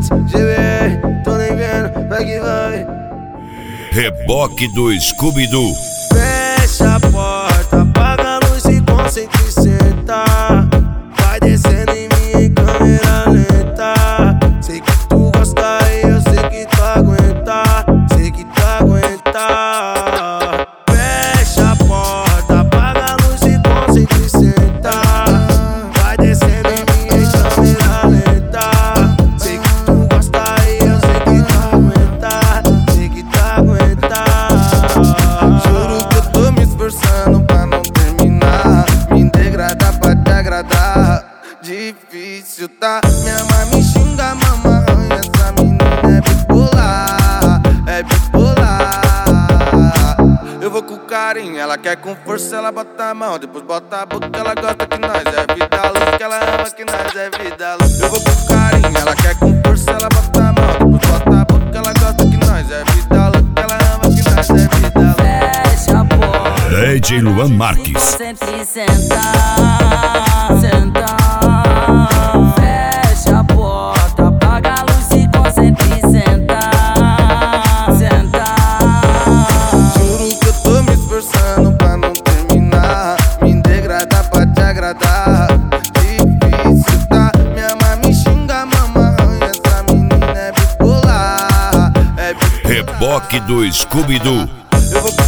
Beats, GBR, tô nem vendo, vai que vai. Reboque do Scooby-Doo. Fecha a porta, apaga a luz e concentra e senta. Vai descendo em mim em câmera lenta. Sei que tu gosta e eu sei que tu aguenta. Sei que tu aguenta. Fecha a porta, apaga a luz e concentra e senta. Vai descendo em mim em câmera lenta. Sei que tu gosta e eu sei que tu aguenta. Sei que tu aguenta. Juro que eu tô me esforçando pra não terminar. Me degradar pra te agradar. Difícil, tá? Minha mãe me xinga, mamãe. Essa menina é bipolar. É bipolar. Eu vou com carinho, ela quer com força, ela bota a mão, depois bota a boca, ela gosta que nós é vida louca, que ela ama que nós é vida louca. Eu vou com carinho, ela quer com força, ela bota a mão, depois bota a boca, ela gosta que nós é vida louca, que ela ama que nós é vida louca. Fecha a porta, DJ Luan Marques. sempre sentar, sentar. Fecha a porta, apaga a luz e concentra e sentar, sentar. Juro que eu tô me esforçando pra não terminar. Me degradar pra te agradar. Difícil, tá? Minha mãe me xinga, mamãe. Essa menina é bipolar. É bipolar. Reboque do Scooby-Doo. Eu vou